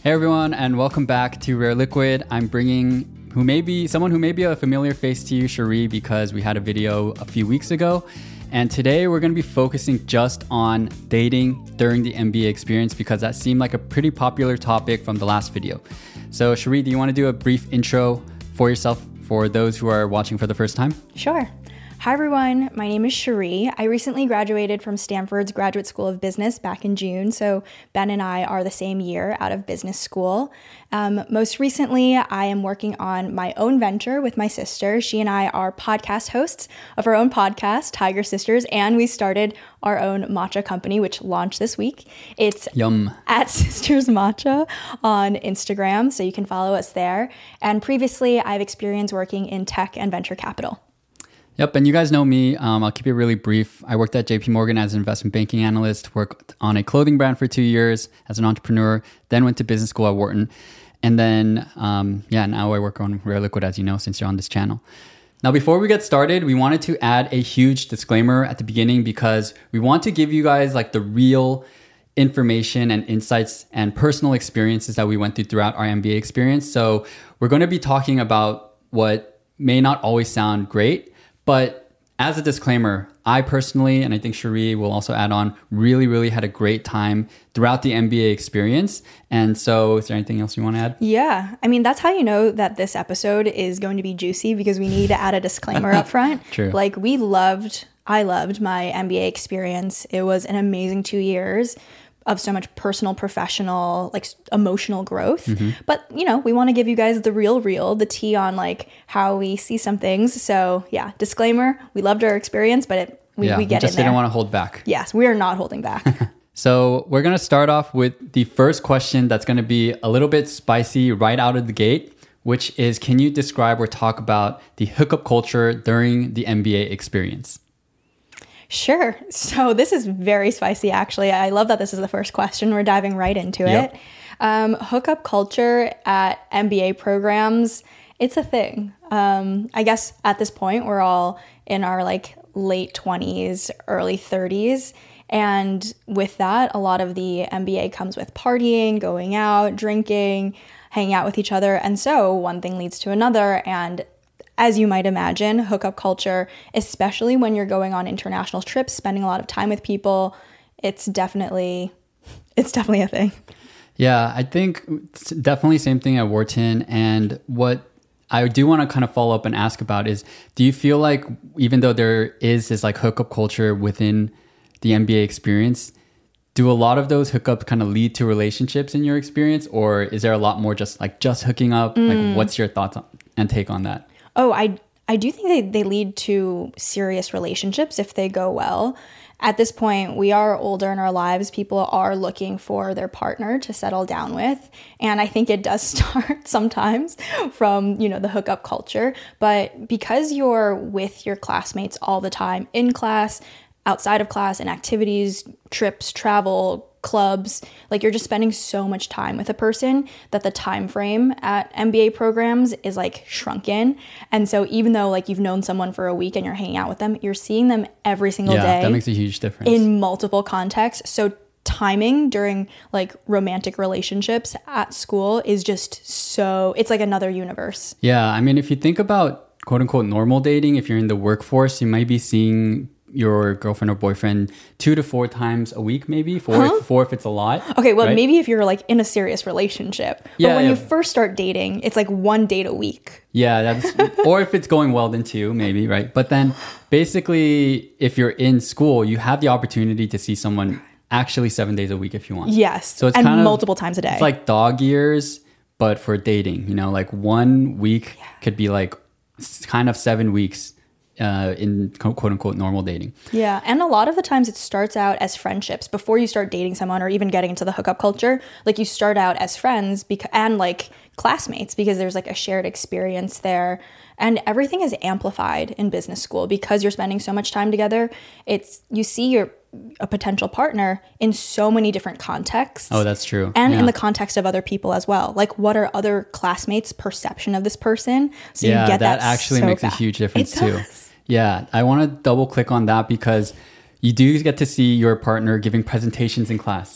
Hey everyone, and welcome back to Rare Liquid. I'm bringing someone who may be a familiar face to you, Cherie, because we had a video a few weeks ago. And today we're going to be focusing just on dating during the MBA experience because that seemed like a pretty popular topic from the last video. So Cherie, do you want to do a brief intro for yourself for those who are watching for the first time? Sure. Hi everyone, my name is Cherie. I recently graduated from Stanford's Graduate School of Business back in June, so Ben and I are the same year out of business school. Most recently, I am working on my own venture with my sister. She and I are podcast hosts of our own podcast, Tiger Sisters, and we started our own matcha company, which launched this week. It's at Sisters Matcha on Instagram, so you can follow us there. And previously, I've experienced working in tech and venture capital. Yep, and you guys know me. I'll keep it really brief. I worked at JP Morgan as an investment banking analyst, worked on a clothing brand for 2 years as an entrepreneur, then went to business school at Wharton. And then, now I work on Rare Liquid, as you know, since you're on this channel. Now, before we get started, we wanted to add a huge disclaimer at the beginning because we want to give you guys like the real information and insights and personal experiences that we went through throughout our MBA experience. So we're going to be talking about what may not always sound great, but as a disclaimer, I personally, and I think Cherie will also add on, really had a great time throughout the MBA experience. And so is there anything else you want to add? Yeah. I mean, that's how you know that this episode is going to be juicy because we need to add a disclaimer up front. True. Like I loved my MBA experience. It was an amazing 2 years of so much personal, professional, like emotional growth. Mm-hmm. But, we want to give you guys the real, the tea on like how we see some things. So yeah, disclaimer, we loved our experience, but we get in there. Just didn't want to hold back. Yes, we are not holding back. So we're going to start off with the first question that's going to be a little bit spicy right out of the gate, which is, can you describe or talk about the hookup culture during the MBA experience? Sure. So this is very spicy, actually. I love that this is the first question. We're diving right into it. Hookup culture at MBA programs, it's a thing. I guess at this point, we're all in our like late 20s, early 30s. And with that, a lot of the MBA comes with partying, going out, drinking, hanging out with each other. And so one thing leads to another. And as you might imagine, hookup culture, especially when you're going on international trips, spending a lot of time with people, it's definitely a thing. Yeah, I think it's definitely same thing at Wharton. And what I do want to kind of follow up and ask about is, do you feel like even though there is this like hookup culture within the MBA experience, do a lot of those hookups kind of lead to relationships in your experience? Or is there a lot more just hooking up? Like, what's your thoughts and take on that? Oh, I do think they lead to serious relationships if they go well. At this point, we are older in our lives. People are looking for their partner to settle down with. And I think it does start sometimes from, the hookup culture. But because you're with your classmates all the time, in class, outside of class, in activities, trips, travel, clubs, like you're just spending so much time with a person that the time frame at MBA programs is like shrunken. And so even though like you've known someone for a week and you're hanging out with them, you're seeing them every single day. Yeah, that makes a huge difference. In multiple contexts. So timing during like romantic relationships at school is just it's like another universe. Yeah, I mean, if you think about quote unquote normal dating, if you're in the workforce, you might be seeing your girlfriend or boyfriend 2 to 4 times a week, maybe four if it's a lot. Okay, well, right? Maybe if you're like in a serious relationship. But when you first start dating, it's like 1 date a week. Yeah, or if it's going well, then 2, maybe, right? But then basically, if you're in school, you have the opportunity to see someone actually 7 days a week if you want. Yes, so it's and kind of multiple times a day. It's like dog years, but for dating. Like 1 week could be like kind of 7 weeks. In quote unquote normal dating. Yeah. And a lot of the times it starts out as friendships before you start dating someone or even getting into the hookup culture. Like you start out as friends and like classmates because there's like a shared experience there. And everything is amplified in business school because you're spending so much time together. You see a potential partner in so many different contexts. Oh, that's true. And in the context of other people as well. Like what are other classmates' perception of this person? So you get that actually makes a huge difference too. Does. Yeah, I want to double click on that because you do get to see your partner giving presentations in class. Yes.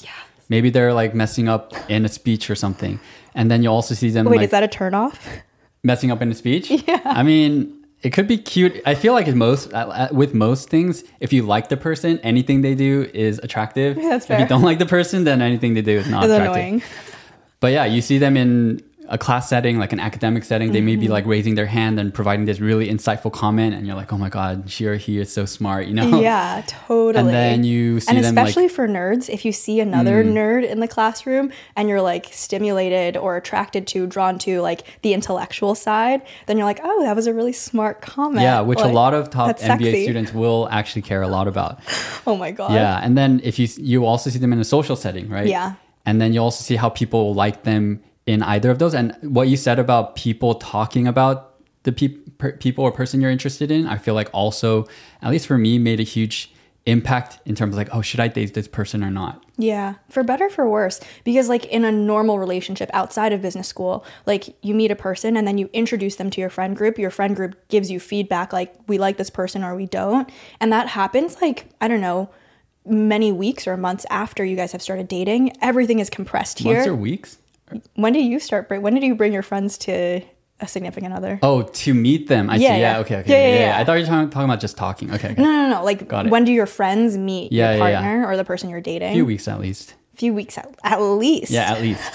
Maybe they're like messing up in a speech or something. And then you also see them Wait, like is that a turnoff? messing up in a speech. Yeah. I mean, it could be cute. I feel like with most things, if you like the person, anything they do is attractive. That's fair. If you don't like the person, then anything they do is not It's attractive. annoying. But yeah, you see them in a class setting, like an academic setting. They may be like raising their hand and providing this really insightful comment, and you're like, oh my god, she or he is so smart, you know? Yeah, totally. And then you see and them especially like, for nerds, if you see another nerd in the classroom and you're like stimulated or attracted to, drawn to like the intellectual side, then you're like, oh, that was a really smart comment. yeah, which like, a lot of top that's MBA sexy. students will actually care a lot about. Oh my god. Yeah, and then if you also see them in a social setting, right? Yeah. And then you also see how people like them in either of those. And what you said about people talking about the people or person you're interested in, I feel like also, at least for me, made a huge impact in terms of like, oh, should I date this person or not? Yeah, for better, for worse. Because like in a normal relationship outside of business school, like you meet a person and then you introduce them to your friend group. Your friend group gives you feedback like, we like this person or we don't. And that happens like, I don't know, many weeks or months after you guys have started dating. Everything is compressed here. Months or weeks? When did you bring your friends to a significant other? Oh, to meet them. I see. Yeah. Okay. Yeah. I thought you were talking about just talking. Okay. No. Like, when do your friends meet your partner or the person you're dating? A few weeks at least. Few weeks at least. Yeah, at least.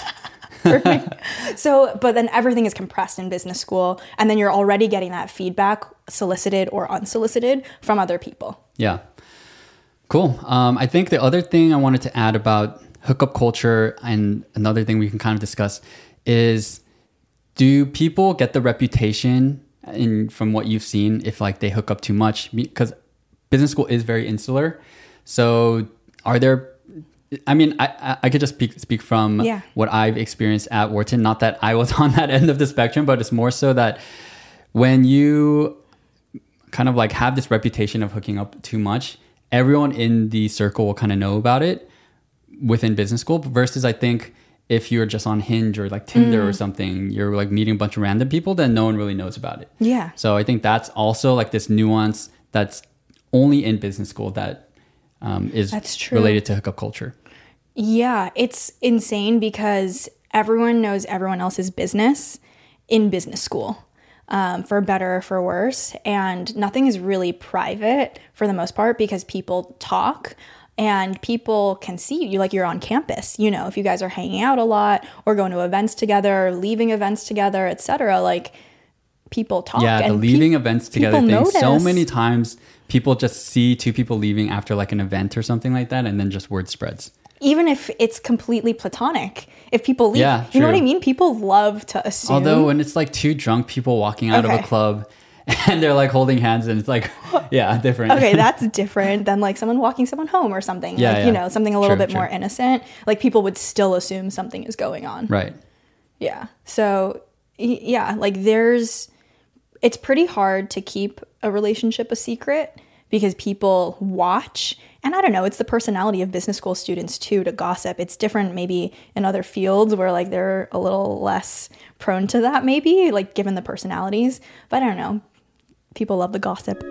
So, but then everything is compressed in business school, and then you're already getting that feedback, solicited or unsolicited, from other people. Yeah. Cool. I think the other thing I wanted to add about hookup culture, and another thing we can kind of discuss, is do people get the reputation from what you've seen if like they hook up too much? Because business school is very insular. So are there, I mean, I could just speak from what I've experienced at Wharton. Not that I was on that end of the spectrum, but it's more so that when you kind of like have this reputation of hooking up too much, everyone in the circle will kind of know about it within business school, versus I think if you're just on Hinge or like Tinder or something, you're like meeting a bunch of random people, then no one really knows about it. Yeah. So I think that's also like this nuance that's only in business school that is related to hookup culture. Yeah, it's insane because everyone knows everyone else's business in business school, for better or for worse. And nothing is really private for the most part because people talk. And people can see you like you're on campus, you know, if you guys are hanging out a lot or going to events together, leaving events together, etc. Like people talk. Yeah, the and leaving events together thing. notice. So many times people just see two people leaving after like an event or something like that, and then just word spreads. Even if it's completely platonic, if people leave, you know what I mean? People love to assume. Although when it's like two drunk people walking out of a club and they're like holding hands and it's like, different. Okay, that's different than like someone walking someone home or something. You know, something a little bit more innocent. Like people would still assume something is going on. Right. Yeah. So, yeah, like it's pretty hard to keep a relationship a secret because people watch. And I don't know, it's the personality of business school students too to gossip. It's different maybe in other fields where like they're a little less prone to that maybe, like given the personalities. But I don't know. People love the gossip.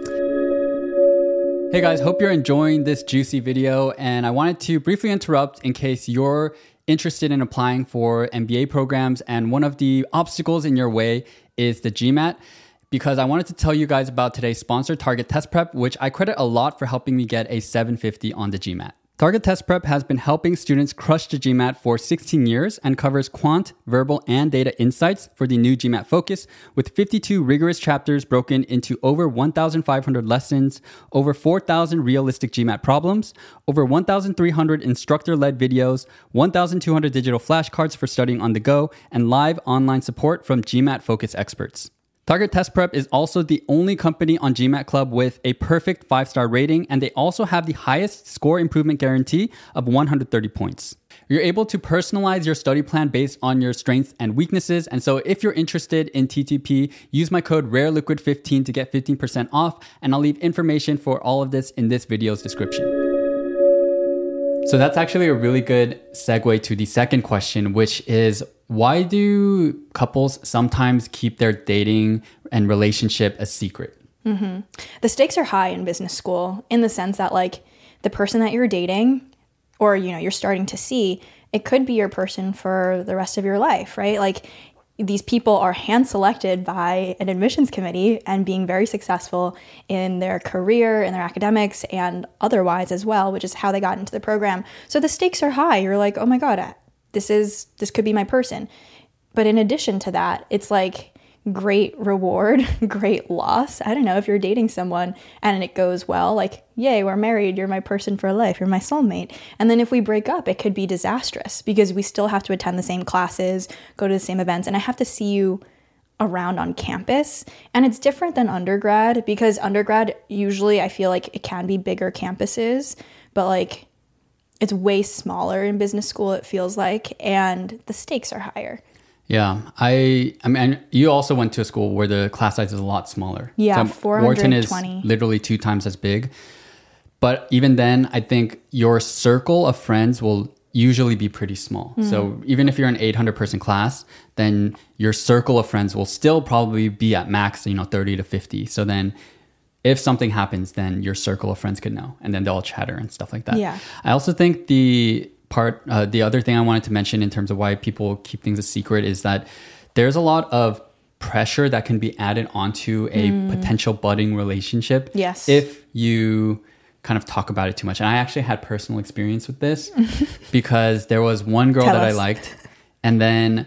Hey guys, hope you're enjoying this juicy video. And I wanted to briefly interrupt in case you're interested in applying for MBA programs and one of the obstacles in your way is the GMAT. Because I wanted to tell you guys about today's sponsor, Target Test Prep, which I credit a lot for helping me get a 750 on the GMAT. Target Test Prep has been helping students crush the GMAT for 16 years and covers quant, verbal, and data insights for the new GMAT focus with 52 rigorous chapters broken into over 1,500 lessons, over 4,000 realistic GMAT problems, over 1,300 instructor-led videos, 1,200 digital flashcards for studying on the go, and live online support from GMAT focus experts. Target Test Prep is also the only company on GMAT Club with a perfect 5-star rating, and they also have the highest score improvement guarantee of 130 points. You're able to personalize your study plan based on your strengths and weaknesses, and so if you're interested in TTP, use my code RARELIQUID15 to get 15% off, and I'll leave information for all of this in this video's description. So that's actually a really good segue to the second question, which is, why do couples sometimes keep their dating and relationship a secret? The stakes are high in business school in the sense that like the person that you're dating or, you know, you're starting to see, it could be your person for the rest of your life, right? Like these people are hand selected by an admissions committee and being very successful in their career, in their academics, and otherwise as well, which is how they got into the program. So the stakes are high. You're like, oh my God, this could be my person. But in addition to that, it's like great reward, great loss. I don't know, if you're dating someone and it goes well, like, yay, we're married, you're my person for life, you're my soulmate. And then if we break up, it could be disastrous because we still have to attend the same classes, go to the same events, and I have to see you around on campus. And it's different than undergrad because undergrad, usually I feel like it can be bigger campuses, but like it's way smaller in business school, it feels like, and the stakes are higher. Yeah, I mean, you also went to a school where the class size is a lot smaller. Yeah, so 420. Wharton is literally 2 times as big. But even then, I think your circle of friends will usually be pretty small. So even if you're an 800-person class, then your circle of friends will still probably be at max, 30 to 50. So then if something happens, then your circle of friends could know, and then they'll all chatter and stuff like that. Yeah. I also think the other thing I wanted to mention in terms of why people keep things a secret is that there's a lot of pressure that can be added onto a potential budding relationship. Yes. If you kind of talk about it too much. And I actually had personal experience with this because there was one girl that I liked, and then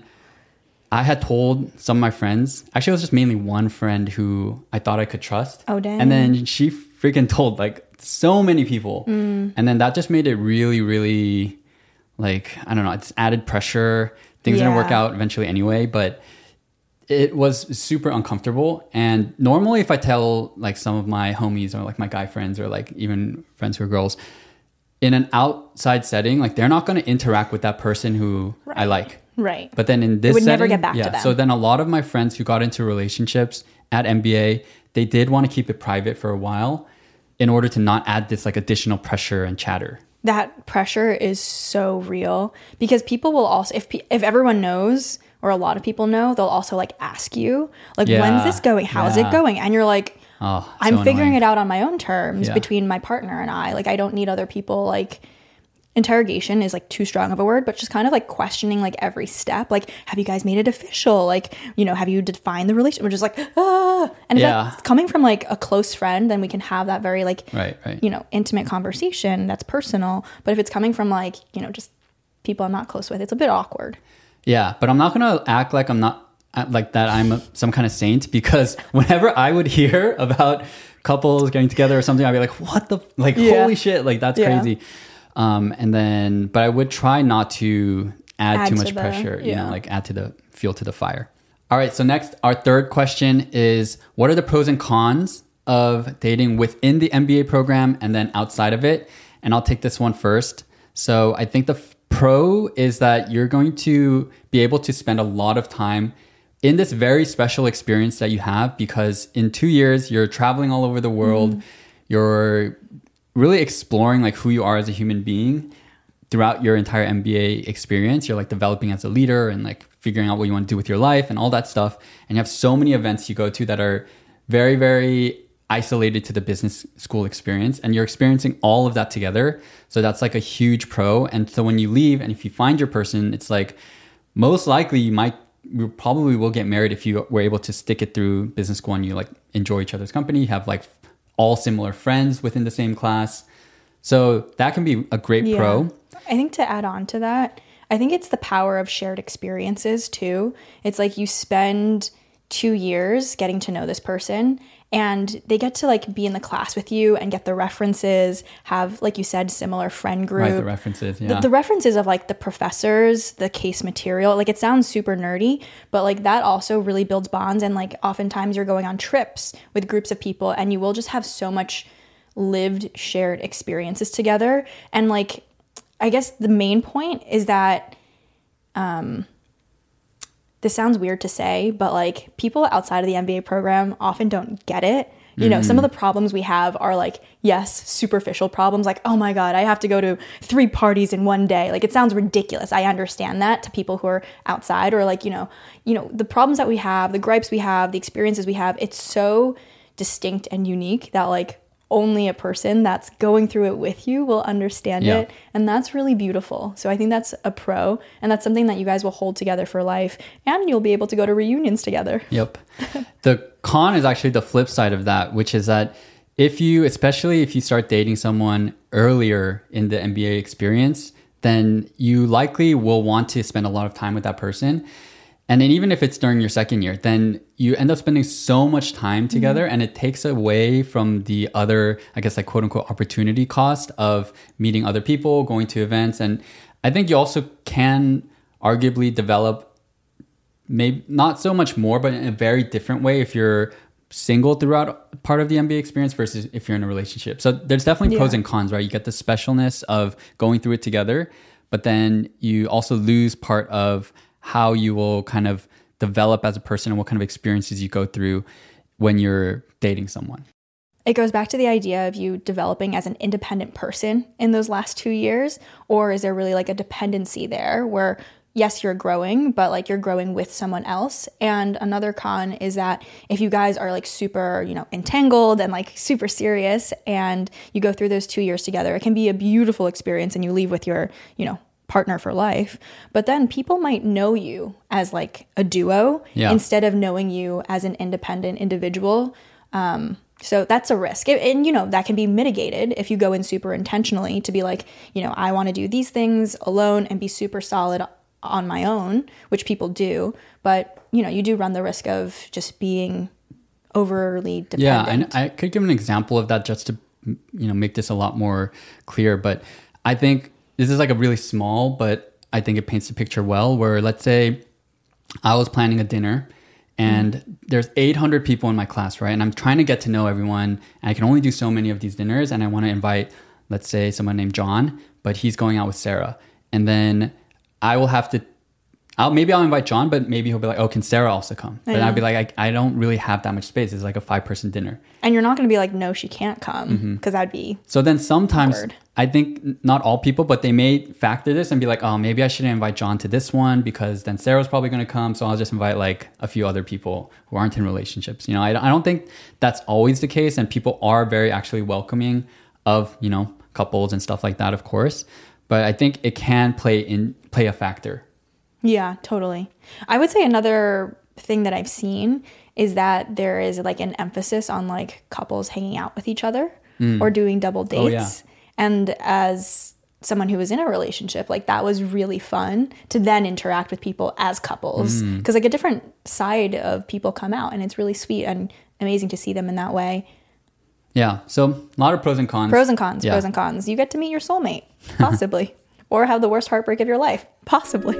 I had told some of my friends, actually it was just mainly one friend who I thought I could trust. Oh, dang. And then she freaking told like so many people. And then that just made it really, really like, I don't know, it's added pressure. Things didn't work out eventually anyway, but it was super uncomfortable. And normally if I tell like some of my homies or like my guy friends or like even friends who are girls in an outside setting, like they're not going to interact with that person who I like. Right. But then in this would setting, never get back to them. So then a lot of my friends who got into relationships at MBA, they did want to keep it private for a while in order to not add this like additional pressure and chatter. That pressure is so real because people will also, if everyone knows or a lot of people know, they'll also like ask you like, when's this going? How's it going? And you're like, I'm figuring it out on my own terms between my partner and I. Like, I don't need other people. Like, interrogation is like too strong of a word, but just kind of like questioning like every step. Like, have you guys made it official? Like, have you defined the relationship? We're just like, And if that's coming from like a close friend, then we can have that very like, right. Intimate conversation that's personal. But if it's coming from like, just people I'm not close with, it's a bit awkward. Yeah. But I'm not going to act like I'm not like that. I'm some kind of saint, because whenever I would hear about couples getting together or something, I'd be like, what the, like, holy shit. Like, that's crazy. But I would try not to add too much pressure, like add to the fuel to the fire. All right. So next, our third question is, what are the pros and cons of dating within the MBA program and then outside of it? And I'll take this one first. So I think the pro is that you're going to be able to spend a lot of time in this very special experience that you have, because in 2 years, you're traveling all over the world. You're really exploring like who you are as a human being throughout your entire MBA experience. You're like developing as a leader and like figuring out what you want to do with your life and all that stuff. And you have so many events you go to that are very, very isolated to the business school experience. And you're experiencing all of that together. So that's like a huge pro. And so when you leave and if you find your person, it's like most likely you probably will get married if you were able to stick it through business school and you like enjoy each other's company, you have like all similar friends within the same class. So that can be a great pro. I think to add on to that, I think it's the power of shared experiences too. It's like you spend 2 years getting to know this person and they get to like be in the class with you and get the references, have, like you said, similar friend group. Right, the references, The references of like the professors, the case material. Like it sounds super nerdy, but like that also really builds bonds. And like oftentimes you're going on trips with groups of people and you will just have so much lived shared experiences together. And like, I guess the main point is that, this sounds weird to say, but like people outside of the MBA program often don't get it. Some of the problems we have are like, yes, superficial problems. Like, oh my God, I have to go to 3 parties in one day. Like it sounds ridiculous. I understand that to people who are outside, or like, the problems that we have, the gripes we have, the experiences we have, it's so distinct and unique that like only a person that's going through it with you will understand it. And that's really beautiful. So I think that's a pro. And that's something that you guys will hold together for life. And you'll be able to go to reunions together. Yep. The con is actually the flip side of that, which is that especially if you start dating someone earlier in the MBA experience, then you likely will want to spend a lot of time with that person. And then even if it's during your second year, then you end up spending so much time together and it takes away from the other, I guess, like quote unquote opportunity cost of meeting other people, going to events. And I think you also can arguably develop maybe not so much more, but in a very different way if you're single throughout part of the MBA experience versus if you're in a relationship. So there's definitely pros and cons, right? You get the specialness of going through it together, but then you also lose part of how you will kind of develop as a person and what kind of experiences you go through when you're dating someone. It goes back to the idea of you developing as an independent person in those last 2 years, or is there really like a dependency there where yes, you're growing, but like you're growing with someone else. And another con is that if you guys are like super, entangled and like super serious and you go through those 2 years together, it can be a beautiful experience and you leave with your, partner for life. But then people might know you as like a duo instead of knowing you as an independent individual. So that's a risk. And, that can be mitigated if you go in super intentionally to be like, I want to do these things alone and be super solid on my own, which people do. But, you do run the risk of just being overly dependent. Yeah, and I could give an example of that just to, make this a lot more clear. But I think this is like a really small, but I think it paints the picture well, where let's say I was planning a dinner and there's 800 people in my class, right? And I'm trying to get to know everyone and I can only do so many of these dinners. And I want to invite, let's say, someone named John, but he's going out with Sarah. And then I will have to, maybe I'll invite John, but maybe he'll be like, oh, can Sarah also come? But I'll be like, I don't really have that much space. It's like a 5-person dinner. And you're not going to be like, no, she can't come, because that'd be So then sometimes, awkward. I think not all people, but they may factor this and be like, oh, maybe I shouldn't invite John to this one because then Sarah's probably going to come. So I'll just invite like a few other people who aren't in relationships. I don't think that's always the case. And people are very actually welcoming of, couples and stuff like that, of course. But I think it can play a factor. Yeah, totally. I would say another thing that I've seen is that there is like an emphasis on like couples hanging out with each other or doing double dates. Oh, yeah. And as someone who was in a relationship, like that was really fun to then interact with people as couples because like a different side of people come out and it's really sweet and amazing to see them in that way. Yeah. So a lot of pros and cons. Pros and cons. You get to meet your soulmate, possibly, or have the worst heartbreak of your life, possibly.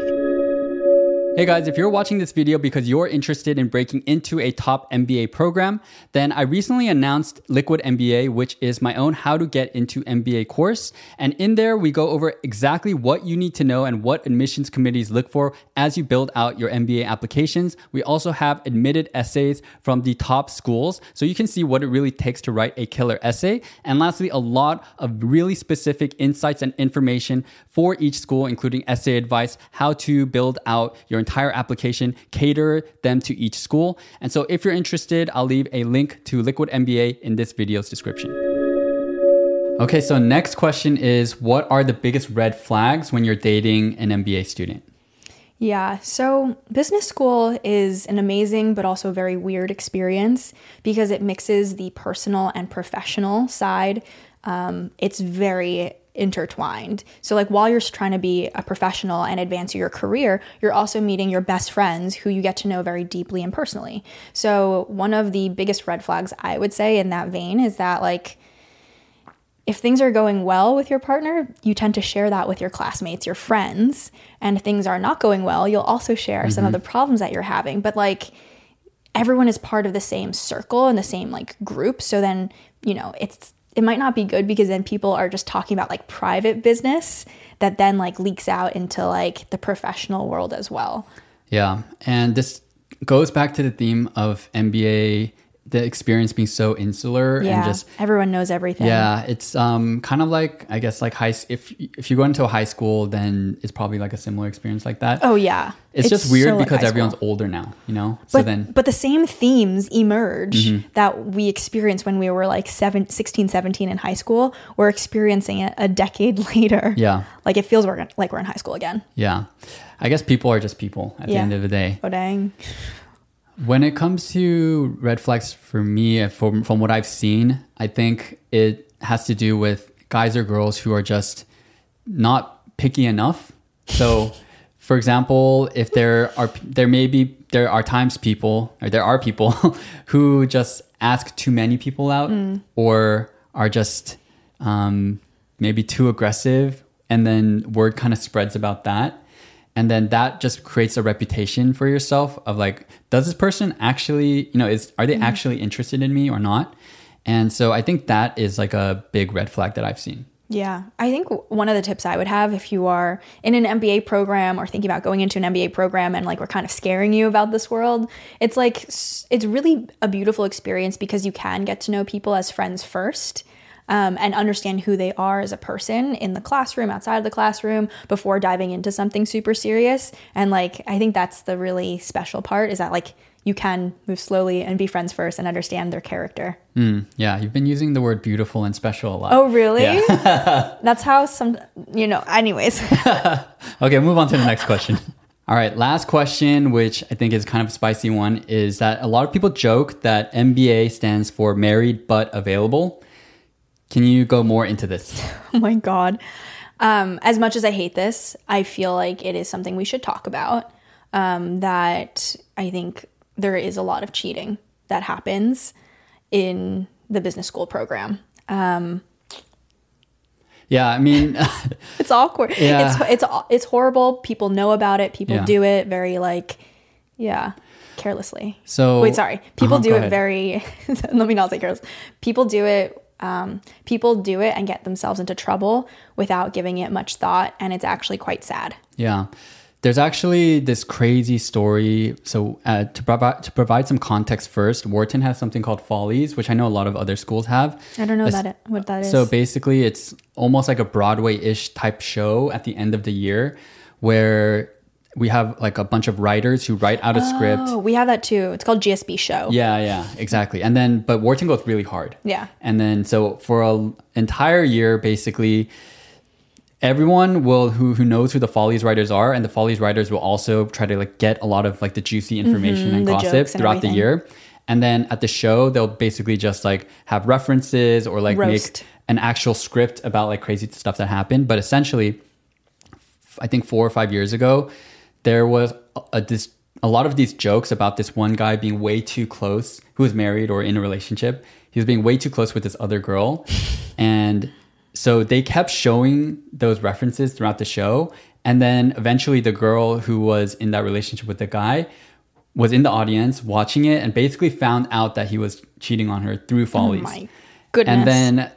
Hey guys, if you're watching this video because you're interested in breaking into a top MBA program, then I recently announced Liquid MBA, which is my own how to get into MBA course. And in there, we go over exactly what you need to know and what admissions committees look for as you build out your MBA applications. We also have admitted essays from the top schools, so you can see what it really takes to write a killer essay. And lastly, a lot of really specific insights and information for each school, including essay advice, how to build out your entire application, cater them to each school. And so if you're interested, I'll leave a link to Liquid MBA in this video's description. Okay, so next question is, what are the biggest red flags when you're dating an MBA student? Yeah, so business school is an amazing but also very weird experience because it mixes the personal and professional side. It's very intertwined. So like while you're trying to be a professional and advance your career, you're also meeting your best friends who you get to know very deeply and personally. So one of the biggest red flags I would say in that vein is that like if things are going well with your partner, you tend to share that with your classmates, your friends, and if things are not going well, you'll also share some of the problems that you're having. But like everyone is part of the same circle and the same like group. So then, it might not be good because then people are just talking about like private business that then like leaks out into like the professional world as well. Yeah. And this goes back to the theme of MBA the experience being so insular and just everyone knows everything. Yeah, it's kind of like, I guess, like if you go into a high school, then it's probably like a similar experience like that. Oh yeah, it's just weird because everyone's older now, you know. But the same themes emerge that we experienced when we were like 16, 17 in high school. We're experiencing it a decade later. Yeah, like it feels like we're in high school again. Yeah, I guess people are just people at the end of the day. Oh dang. When it comes to red flags for me, from what I've seen, I think it has to do with guys or girls who are just not picky enough. So, for example, if there are people who just ask too many people out or are just maybe too aggressive, and then word kind of spreads about that. And then that just creates a reputation for yourself of like, does this person actually, are they actually interested in me or not? And so I think that is like a big red flag that I've seen. Yeah. I think one of the tips I would have if you are in an MBA program or thinking about going into an MBA program and like we're kind of scaring you about this world, it's like, it's really a beautiful experience because you can get to know people as friends first. And understand who they are as a person in the classroom, outside of the classroom, before diving into something super serious. And like, I think that's the really special part is that like you can move slowly and be friends first and understand their character. Yeah, you've been using the word beautiful and special a lot. Oh, really? Yeah. That's how anyways. Okay, move on to the next question. All right, last question, which I think is kind of a spicy one, is that a lot of people joke that MBA stands for married but available. Can you go more into this? Oh my God. As much as I hate this, I feel like it is something we should talk about. That I think there is a lot of cheating that happens in the business school program. Yeah, I mean, it's awkward. Yeah. It's horrible. People know about it. People do it very carelessly. So wait, sorry. People do it very. Let me not say careless. People do it and get themselves into trouble without giving it much thought. And it's actually quite sad. Yeah. There's actually this crazy story. So to provide some context first, Wharton has something called Follies, which I know a lot of other schools have. I don't know what that is. So basically it's almost like a Broadway-ish type show at the end of the year where we have like a bunch of writers who write out a script. Oh, we have that too. It's called GSB Show. Yeah, exactly. And then, but Wharton goes really hard. Yeah. And then, so for an entire year, basically, everyone who knows who the Follies writers are, and the Follies writers will also try to like get a lot of like the juicy information and gossip throughout the year. And then at the show, they'll basically just like have references or like make an actual script about like crazy stuff that happened. But essentially, I think 4 or 5 years ago, there was a lot of these jokes about this one guy being way too close, who was married or in a relationship. He was being way too close with this other girl. And so they kept showing those references throughout the show. And then eventually the girl who was in that relationship with the guy was in the audience watching it and basically found out that he was cheating on her through Follies. Oh my goodness. And then,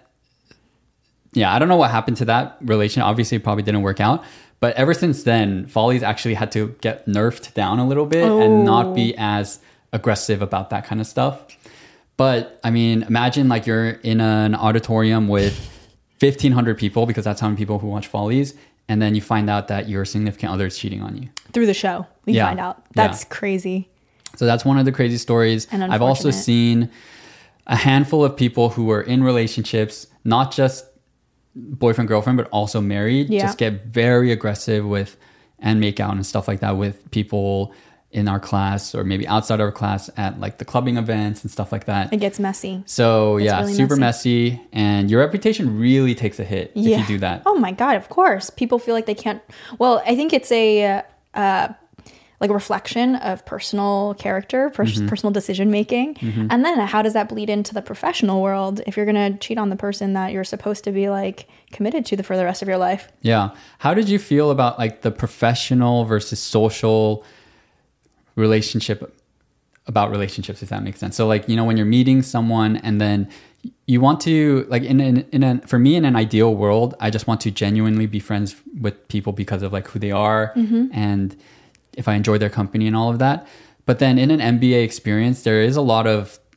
I don't know what happened to that relation. Obviously, it probably didn't work out. But ever since then, Follies actually had to get nerfed down a little bit and not be as aggressive about that kind of stuff. But I mean, imagine like you're in an auditorium with 1,500 people, because that's how many people who watch Follies. And then you find out that your significant other is cheating on you. Through the show, we find out. That's crazy. So that's one of the crazy stories. And I've also seen a handful of people who were in relationships, not just boyfriend, girlfriend, but also married, just get very aggressive with and make out and stuff like that with people in our class or maybe outside our class at like the clubbing events and stuff like that. It gets messy. So really super messy. And your reputation really takes a hit if you do that. Oh my God, of course. People feel like they can't. Well, I think it's like a reflection of personal character, personal decision making. And then how does that bleed into the professional world if you're going to cheat on the person that you're supposed to be like committed to for the rest of your life? Yeah. How did you feel about like the professional versus social relationships, if that makes sense? So like, when you're meeting someone and then you want to like for me in an ideal world, I just want to genuinely be friends with people because of like who they are and if I enjoy their company and all of that. But then in an MBA experience, there is a lot of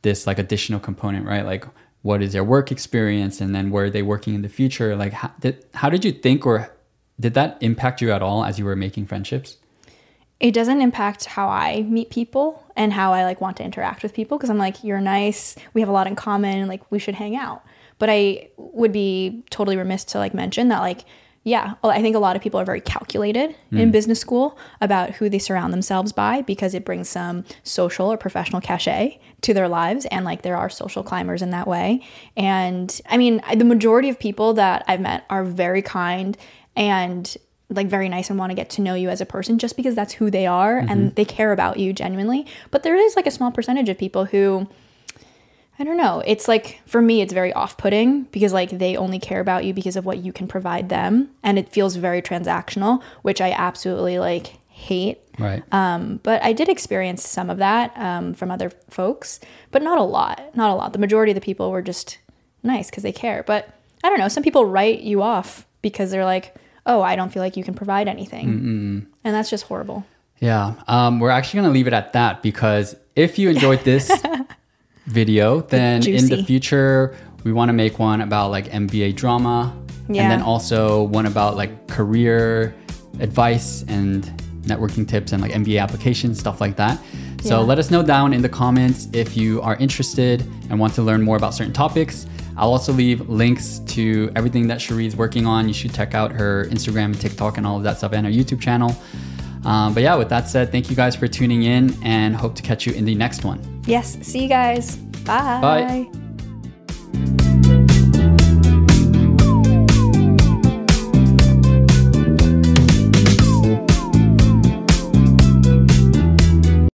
this like additional component, right? Like what is their work experience, and then where are they working in the future? Like how did you think, or did that impact you at all as you were making friendships? It doesn't impact how I meet people and how I like want to interact with people, because I'm like, you're nice, we have a lot in common, like we should hang out. But I would be totally remiss to like mention that like, yeah, I think a lot of people are very calculated in business school about who they surround themselves by, because it brings some social or professional cachet to their lives. And like there are social climbers in that way. And I mean, the majority of people that I've met are very kind and like very nice and want to get to know you as a person, just because that's who they are and they care about you genuinely. But there is like a small percentage of people who, I don't know, it's like, for me, it's very off-putting, because like they only care about you because of what you can provide them. And it feels very transactional, which I absolutely like hate. Right. But I did experience some of that from other folks, but not a lot. The majority of the people were just nice because they care. But I don't know, some people write you off because they're like, oh, I don't feel like you can provide anything. And that's just horrible. Yeah. We're actually going to leave it at that, because if you enjoyed this video, then in the future, we want to make one about like MBA drama. Yeah. And then also one about like career advice and networking tips and like MBA applications, stuff like that. So let us know down in the comments if you are interested and want to learn more about certain topics. I'll also leave links to everything that Cherie's working on. You should check out her Instagram and TikTok and all of that stuff, and her YouTube channel. But yeah, with that said, thank you guys for tuning in, and hope to catch you in the next one. Yes. See you guys. Bye. Bye.